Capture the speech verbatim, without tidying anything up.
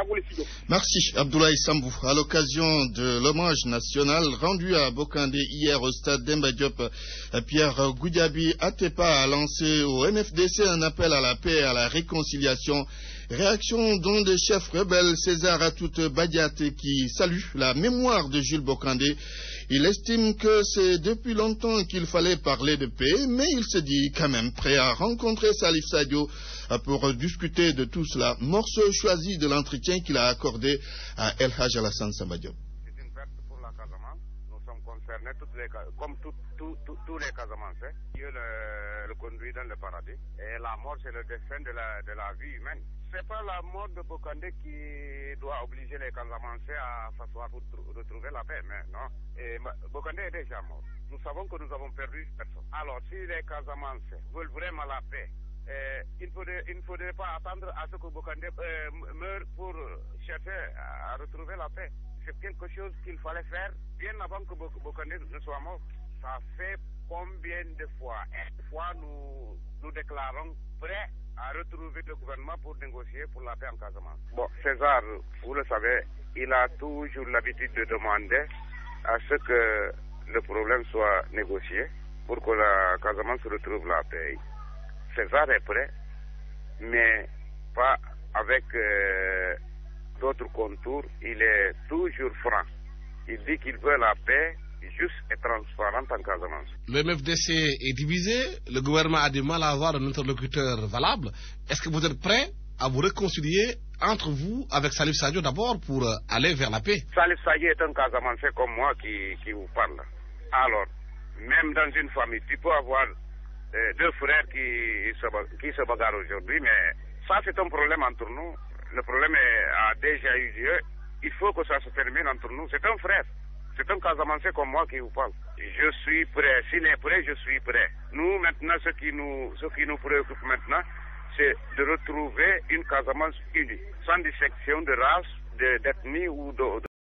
vous le studio. Merci Abdoulaye Sambou. À l'occasion de l'hommage national rendu à Bokandé hier au stade Demba Diop, Pierre Goudiaby Atepa a lancé au M F D C un appel à la paix et à la réconciliation. Réaction dont des chefs rebelles César Atoute Badiate qui salue la mémoire de Jules Bokandé. Il estime que c'est depuis longtemps qu'il fallait parler de paix, mais il se dit quand même prêt à rencontrer Salif Sadio pour discuter de tout cela. Morceau choisi de l'entretien qu'il a accordé à El Hadj Alassane Samba Diop. C'est une perte pour la Casamance. Nous sommes concernés, toutes les, comme tout, tout, tout, tous les Casamancais. Dieu le, le conduit dans le paradis. Et la mort, c'est le destin de la, de la vie humaine. C'est pas la mort de Bokandé qui doit obliger les Casamancais à s'asseoir pour retrouver la paix, mais non. Et Bokandé est déjà mort. Nous savons que nous avons perdu personne. Alors, si les Casamancais veulent vraiment la paix, euh, il ne faudrait, il ne faudrait pas attendre à ce que Bokandé euh, meure pour chercher à retrouver la paix. C'est quelque chose qu'il fallait faire bien avant que Bokandé ne soit mort. Ça fait combien de fois? Une fois, nous, nous déclarons prêts à retrouver le gouvernement pour négocier pour la paix en Casamance. Bon, César, vous le savez, il a toujours l'habitude de demander à ce que le problème soit négocié pour que la Casamance retrouve la paix. César est prêt, mais pas avec euh, d'autres contours. Il est toujours franc. Il dit qu'il veut la paix juste et transparente en Casamance. Le M F D C est divisé, le gouvernement a du mal à avoir un interlocuteur valable. Est-ce que vous êtes prêt à vous réconcilier entre vous avec Salif Sadio d'abord pour aller vers la paix? Salif Sadio est un Casamancais comme moi qui, qui vous parle. Alors, même dans une famille, tu peux avoir euh, deux frères qui se, qui se bagarrent aujourd'hui, mais ça c'est un problème entre nous. Le problème est, a déjà eu lieu. Il faut que ça se termine entre nous. C'est un frère. C'est un Casamancais comme moi qui vous parle. Je suis prêt. S'il est prêt, je suis prêt. Nous, maintenant, ce qui nous, ce qui nous préoccupe maintenant, c'est de retrouver une Casamance unie, sans dissection de race, d'ethnie ou de,